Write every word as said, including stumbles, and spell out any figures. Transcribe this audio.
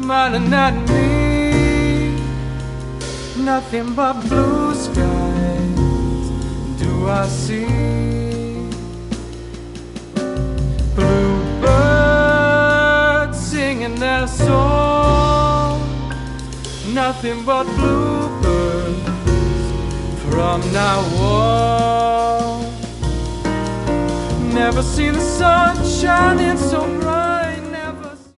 smiling at me. Nothing but blue skies do I see. Bluebirds singing their song. Nothing but bluebirds from now on. Never seen the sun shining so bright.